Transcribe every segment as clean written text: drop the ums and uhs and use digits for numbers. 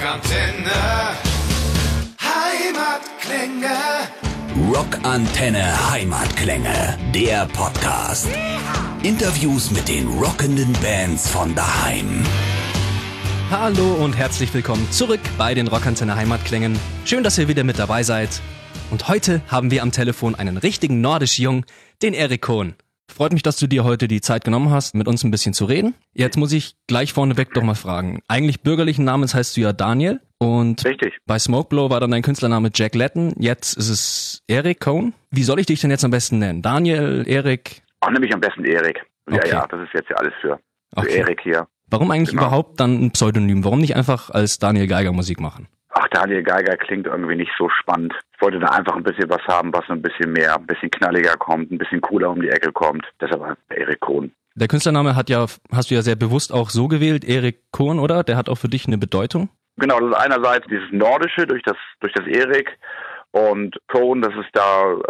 Rockantenne Heimatklänge. Rockantenne Heimatklänge, der Podcast. Interviews mit den rockenden Bands von daheim. Hallo und herzlich willkommen zurück bei den Rockantenne Heimatklängen. Schön, dass ihr wieder mit dabei seid. Und heute haben wir am Telefon einen richtigen Nordisch-Jung, den Erik Kohn. Freut mich, dass du dir heute die Zeit genommen hast, mit uns ein bisschen zu reden. Jetzt muss ich gleich vorneweg doch mal fragen. Eigentlich bürgerlichen Namens heißt du ja Daniel. Und richtig. Bei Smokeblow war dann dein Künstlername Jack Latton. Jetzt ist es Erik Kohn. Wie soll ich dich denn jetzt am besten nennen? Daniel, Erik? Ach, nämlich am besten Erik. Okay. Ja, das ist jetzt ja alles für Okay. Erik hier. Warum eigentlich Genau. überhaupt dann ein Pseudonym? Warum nicht einfach als Daniel Geiger Musik machen? Ach, Daniel Geiger klingt irgendwie nicht so spannend. Ich wollte da einfach ein bisschen was haben, was ein bisschen mehr, ein bisschen knalliger kommt, ein bisschen cooler um die Ecke kommt. Deshalb Erik Kohn. Der Künstlername hast du ja sehr bewusst auch so gewählt, Erik Kohn, oder? Der hat auch für dich eine Bedeutung? Genau, das ist einerseits dieses Nordische durch das Erik und Kohn, das ist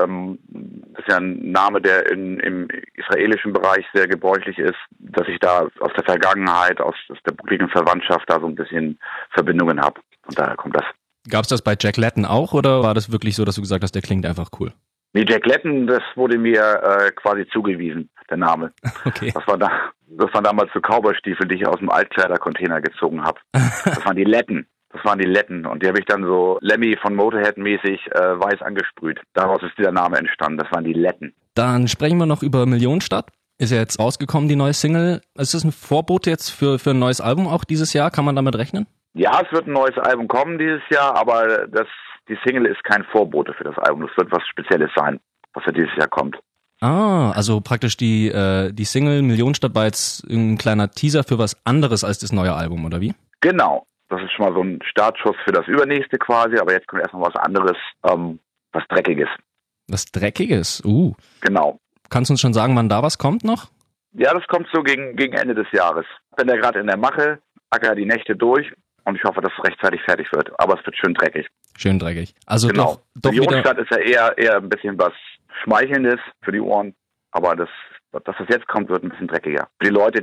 ja ein Name, der im israelischen Bereich sehr gebräuchlich ist, dass ich da aus der Vergangenheit, aus der buckligen Verwandtschaft da so ein bisschen Verbindungen habe. Und daher kommt das. Gab's das bei Jack Latton auch oder war das wirklich so, dass du gesagt hast, der klingt einfach cool? Nee, Jack Latton, das wurde mir quasi zugewiesen, der Name. Okay. Das waren damals so Cowboystiefeln, die ich aus dem Altkleidercontainer gezogen habe. Das waren die Letten. Und die habe ich dann so Lemmy von Motorhead mäßig weiß angesprüht. Daraus ist dieser Name entstanden. Das waren die Letten. Dann sprechen wir noch über Millionenstadt. Ist ja jetzt rausgekommen, die neue Single. Ist das ein Vorbote jetzt für ein neues Album auch dieses Jahr? Kann man damit rechnen? Ja, es wird ein neues Album kommen dieses Jahr, aber die Single ist kein Vorbote für das Album. Das wird was Spezielles sein, was ja dieses Jahr kommt. Ah, also praktisch die Single Millionenstadt war jetzt ein kleiner Teaser für was anderes als das neue Album, oder wie? Genau. Das ist schon mal so ein Startschuss für das Übernächste quasi, aber jetzt kommt erstmal was anderes, was Dreckiges. Was Dreckiges? Genau. Kannst du uns schon sagen, wann da was kommt noch? Ja, das kommt so gegen Ende des Jahres. Bin da gerade in der Mache, acker die Nächte durch und ich hoffe, dass es rechtzeitig fertig wird. Aber es wird schön dreckig. Schön dreckig. Also Genau. doch wieder... Millionenstadt ist ja eher ein bisschen was Schmeichelndes für die Ohren, aber dass das jetzt kommt, wird ein bisschen dreckiger. Für die Leute,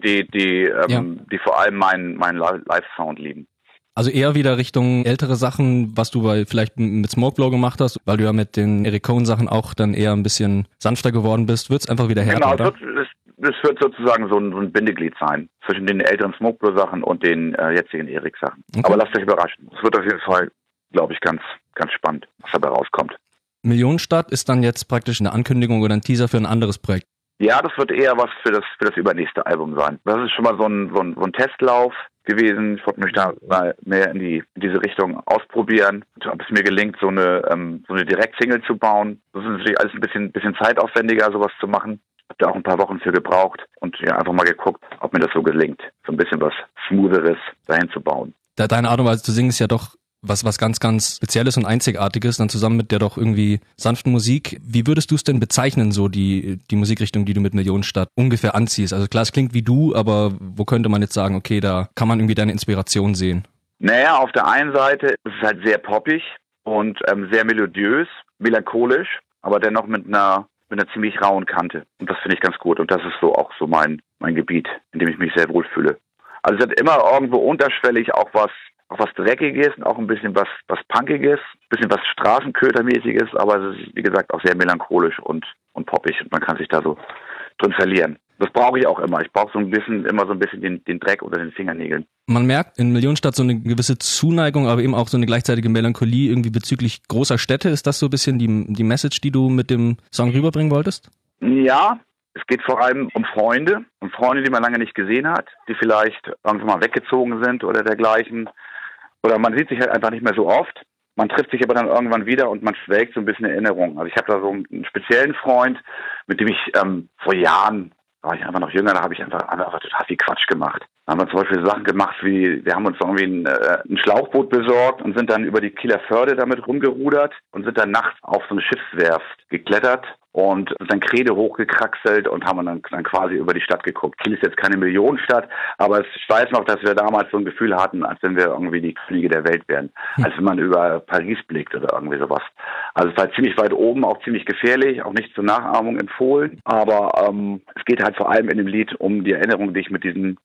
die vor allem meinen Live-Sound lieben. Also eher wieder Richtung ältere Sachen, was du vielleicht mit Smokeblow gemacht hast, weil du ja mit den Erik Kohn Sachen auch dann eher ein bisschen sanfter geworden bist, wird's einfach wieder härter, oder? Genau, es wird sozusagen so ein Bindeglied sein zwischen den älteren Smokeblow Sachen und den jetzigen Erik Sachen. Okay. Aber lasst euch überraschen. Es wird auf jeden Fall, glaube ich, ganz, ganz spannend, was dabei rauskommt. Millionenstadt ist dann jetzt praktisch eine Ankündigung oder ein Teaser für ein anderes Projekt. Ja, das wird eher was für das übernächste Album sein. Das ist schon mal so ein Testlauf gewesen. Ich wollte mich da mal mehr in diese Richtung ausprobieren. Ob es mir gelingt, so eine Direktsingle zu bauen. Das ist natürlich alles ein bisschen zeitaufwendiger, sowas zu machen. Hab da auch ein paar Wochen für gebraucht und ja, einfach mal geguckt, ob mir das so gelingt, so ein bisschen was Smootheres dahin zu bauen. Deine Art und Weise zu singen ist ja doch was ganz, ganz Spezielles und Einzigartiges, dann zusammen mit der doch irgendwie sanften Musik. Wie würdest du es denn bezeichnen, so die Musikrichtung, die du mit Millionenstadt ungefähr anziehst? Also klar, es klingt wie du, aber wo könnte man jetzt sagen, okay, da kann man irgendwie deine Inspiration sehen? Naja, auf der einen Seite ist es halt sehr poppig und sehr melodiös, melancholisch, aber dennoch mit einer ziemlich rauen Kante. Und das finde ich ganz gut. Und das ist auch so mein Gebiet, in dem ich mich sehr wohlfühle. Also es hat immer irgendwo unterschwellig auch was Dreckiges und auch ein bisschen was Punkiges, ein bisschen was Straßenkötermäßiges, aber es ist, wie gesagt, auch sehr melancholisch und poppig und man kann sich da so drin verlieren. Das brauche ich auch immer. Ich brauche immer so ein bisschen den Dreck unter den Fingernägeln. Man merkt in Millionenstadt so eine gewisse Zuneigung, aber eben auch so eine gleichzeitige Melancholie irgendwie bezüglich großer Städte. Ist das so ein bisschen die Message, die du mit dem Song rüberbringen wolltest? Ja, es geht vor allem um Freunde, die man lange nicht gesehen hat, die vielleicht irgendwann mal weggezogen sind oder dergleichen. Oder man sieht sich halt einfach nicht mehr so oft. Man trifft sich aber dann irgendwann wieder und man schwelgt so ein bisschen Erinnerungen. Also ich habe da so einen speziellen Freund, mit dem ich vor Jahren, war ich einfach noch jünger, da habe ich einfach total viel Quatsch gemacht. Da haben wir zum Beispiel Sachen gemacht wie, wir haben uns irgendwie ein Schlauchboot besorgt und sind dann über die Kieler Förde damit rumgerudert und sind dann nachts auf so eine Schiffswerft geklettert und sind dann Krede hochgekraxelt und haben dann quasi über die Stadt geguckt. Kiel ist jetzt keine Millionenstadt, aber ich weiß noch, dass wir damals so ein Gefühl hatten, als wenn wir irgendwie die Könige der Welt wären. Als wenn man über Paris blickt oder irgendwie sowas. Also es war ziemlich weit oben, auch ziemlich gefährlich, auch nicht zur Nachahmung empfohlen. Aber es geht halt vor allem in dem Lied um die Erinnerung, die ich mit diesem ganz speziellen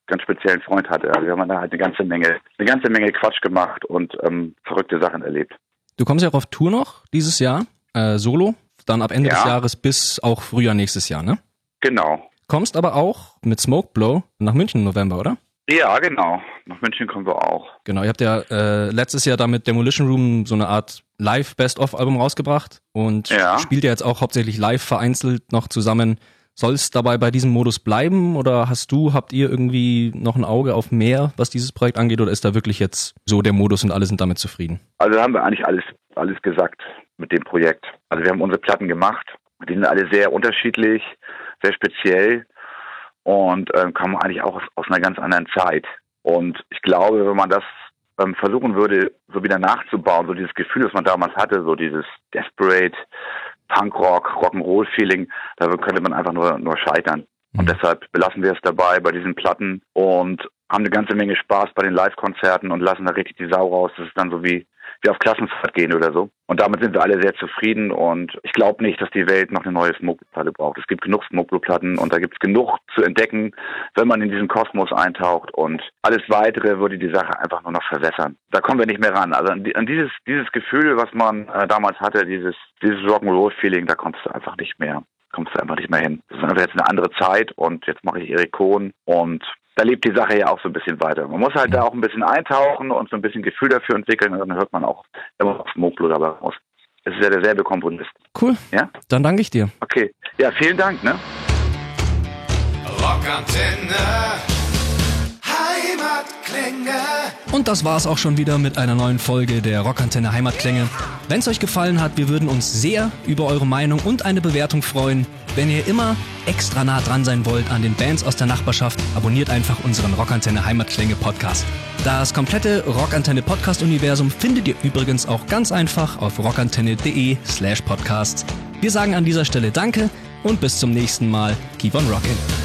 speziellen Freund hatte. Also wir haben da halt eine ganze Menge Quatsch gemacht und verrückte Sachen erlebt. Du kommst ja auch auf Tour noch dieses Jahr, solo, dann ab Ende des Jahres bis auch Frühjahr nächstes Jahr, ne? Genau. Kommst aber auch mit Smokeblow nach München im November, oder? Ja, genau. Nach München kommen wir auch. Genau, ihr habt ja letztes Jahr da mit Demolition Room so eine Art Live-Best-of-Album rausgebracht und spielt ja jetzt auch hauptsächlich live vereinzelt noch zusammen. Soll es dabei bei diesem Modus bleiben oder habt ihr irgendwie noch ein Auge auf mehr, was dieses Projekt angeht, oder ist da wirklich jetzt so der Modus und alle sind damit zufrieden? Also da haben wir eigentlich alles gesagt mit dem Projekt. Also wir haben unsere Platten gemacht, die sind alle sehr unterschiedlich, sehr speziell und kommen eigentlich auch aus einer ganz anderen Zeit. Und ich glaube, wenn man das versuchen würde, so wieder nachzubauen, so dieses Gefühl, das man damals hatte, so dieses Desperate, Punkrock, Rock'n'Roll-Feeling, da könnte man einfach nur scheitern. Und deshalb belassen wir es dabei bei diesen Platten und haben eine ganze Menge Spaß bei den Live-Konzerten und lassen da richtig die Sau raus. Das ist dann so wie auf Klassenfahrt gehen oder so. Und damit sind wir alle sehr zufrieden und ich glaube nicht, dass die Welt noch eine neue Smokeblow-Platte braucht. Es gibt genug Smokeblow-Platten und da gibt es genug zu entdecken, wenn man in diesen Kosmos eintaucht und alles Weitere würde die Sache einfach nur noch verwässern. Da kommen wir nicht mehr ran. Also an dieses Gefühl, was man damals hatte, dieses Rock'n'Roll-Feeling, da kommst du einfach nicht mehr hin. Das ist einfach jetzt eine andere Zeit und jetzt mache ich Erik Kohn und da lebt die Sache ja auch so ein bisschen weiter. Man muss halt da auch ein bisschen eintauchen und so ein bisschen Gefühl dafür entwickeln und dann hört man auch immer auf Smokeblow dabei raus. Es ist ja derselbe Komponist. Cool. Ja? Dann danke ich dir. Okay. Ja, vielen Dank, ne? Rockantenne Heimatklänge. Und das war's auch schon wieder mit einer neuen Folge der Rockantenne Heimatklänge. Wenn es euch gefallen hat, wir würden uns sehr über eure Meinung und eine Bewertung freuen. Wenn ihr immer extra nah dran sein wollt an den Bands aus der Nachbarschaft, abonniert einfach unseren Rockantenne Heimatklänge Podcast. Das komplette Rockantenne Podcast-Universum findet ihr übrigens auch ganz einfach auf rockantenne.de/podcast. Wir sagen an dieser Stelle Danke und bis zum nächsten Mal. Keep on rockin'.